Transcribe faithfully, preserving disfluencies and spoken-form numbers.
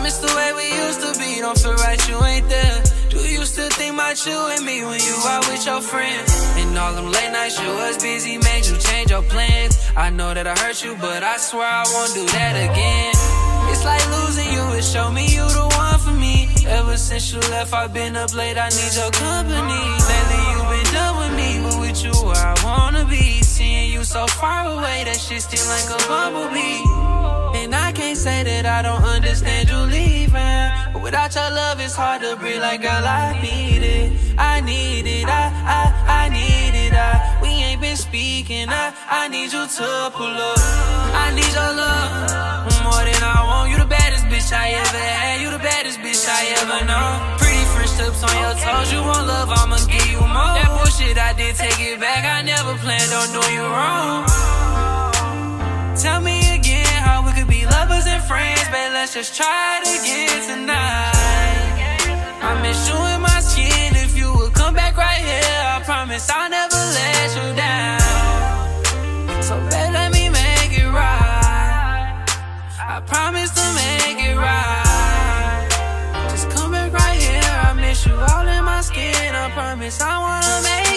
miss the way we used to be. Don't feel right, you ain't there. Do you still think about you and me when you out with your friends? And all them late nights you was busy, made you change your plans. I know that I hurt you, but I swear I won't do that again. It's like losing you, it show me you the one for me. Ever since you left, I've been up late, I need your company. Lately you been done with me, but with you where I wanna be. Seeing you so far away, that shit still like a bumblebee. And I can't say that I don't understand you leaving, but without your love it's hard to breathe. Like girl, I need it, I need it, I, I, I need it, I. We ain't been speaking, I, I need you to pull up. I need your love, more than I want. You the baddest bitch I ever had, you the baddest bitch I ever know. Pretty French tips on your toes, you want love, I'ma give you more. That bullshit I did, take it back, I never planned on doing you wrong. Tell me again how we could be lovers and friends, babe, let's just try it again tonight. I miss you in my skin, if you would come back right here, I promise I'll never let you down. So babe, let me make it right, I promise to make it right. Just come back right here, I miss you all in my skin, I promise I wanna make it right.